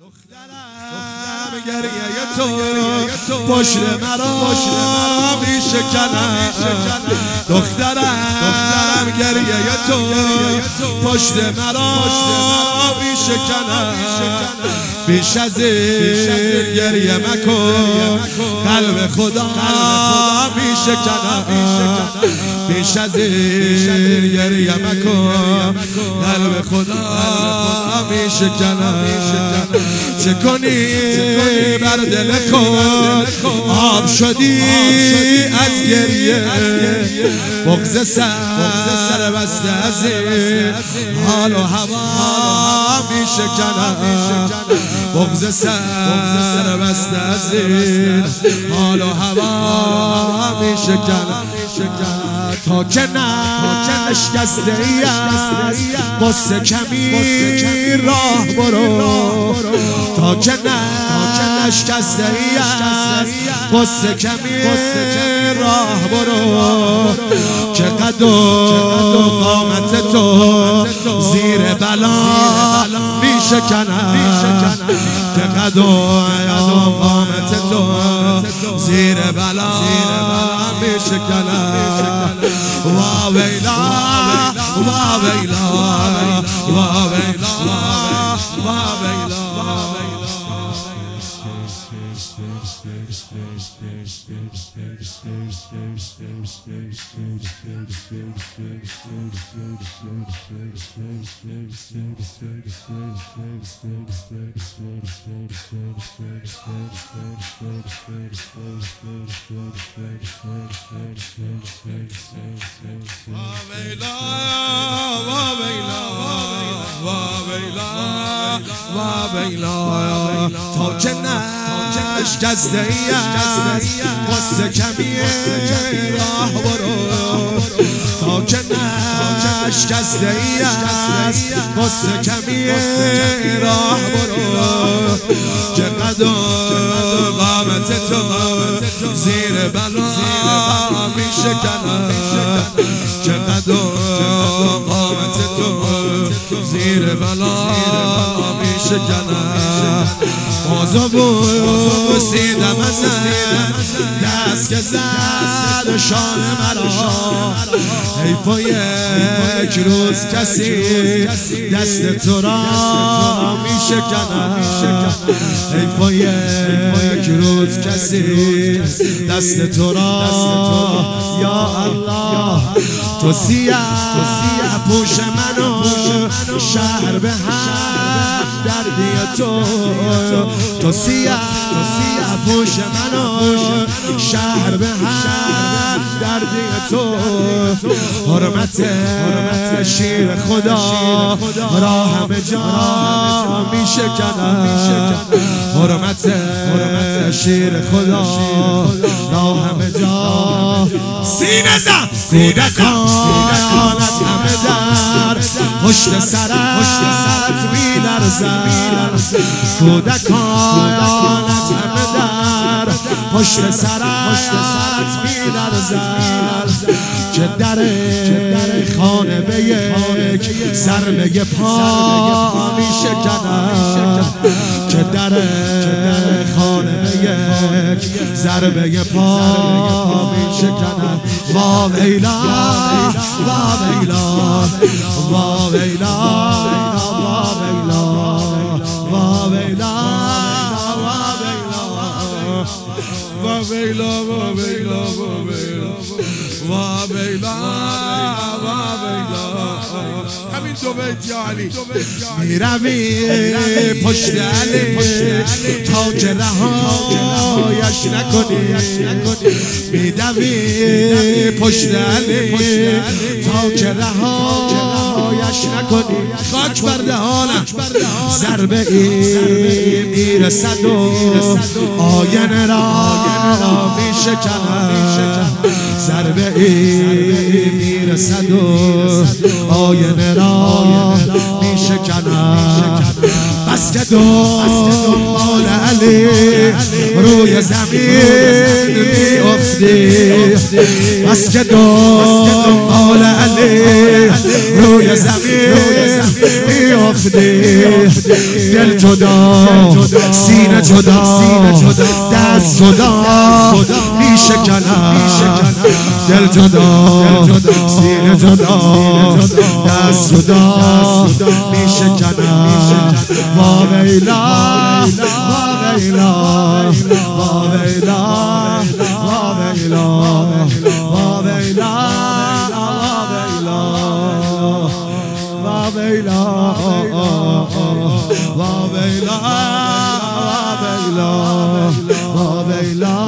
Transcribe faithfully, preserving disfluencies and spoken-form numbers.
دخترم گریه تو پشت مرا میشکنم، دخترم گریه تو پشت مرا میشکنم. بیش از این گریه مکن، قلب خدا میشکنم. بیش از این گریه مکن، قلب خدا میشکنم. چه کنی بر دل خود آب شدی از گریه، بغض سر بسته از این حال و هوا میشکنم. بغض سر بسته از این حال و هوا میشکنم. تا که نه اشکسته ای است قصه کمی راه برو، تا که نه اشکسته ای است قصه کمی راه برو. که قد و قامت تو زیر بلا میشکنم، که قد و قامت تو زیر بلا میشکنم. وا ویلا وا ویلا وا ویلا وا ویلا. تا که نه اشکسته ای است قصه کمی راه برو، تا که نه اشکسته ای است قصه کمی راه برو. که قد و قامت تو زیر بلا میشکنم، که قد و قامت تو زیر بلا میشکنم. بازو بوسیدم از دست که زد شان مرا، حیف یک روز کسی دست تو را میشکنم. حیف یک روز کسی دست تو را. یا الله تو سیاه پوش منو شهر به هم دردی تو، تو سیاه پوش منو شهر به هم دردی تو. حرمت شیر خدا را همه جا میشکنم، حرمت شیر خدا را همه جا. سینه زن کودکانت همه در پشت سرت میلرزن، کودکانت همه در پشت سرت میلرزن. که در خانه به یک ضربه پا میشکنم، که در خانه به یک ضربه پا میشکنم. وا ویلا وا ویلا وا ویلا وا ویلا وا ویلا وا ویلا وا ویلا وا ویلا وا ویلا. همین دو بیت یا علی. میروی پشت علی تا که رهایش نکنی، میدوی پشت علی تا که رهایش نکنی. خاک بر دهانم ضربه ای میرسد و آینه را میشکنم، ضربه ای میرسد و آینه را میشکنم. بس که دنبال علی روی زمین میافتی بس که دنبال علی روی زمین میافتی دل جدا سینه جدا دست جدا میشکنم دل جدا سینه جدا دست جدا میشکنم وا ویلا وا ویلا وا ویلا وا ویلا وا ویلا وا ویلا وا ویلا وا ویلا وا ویلا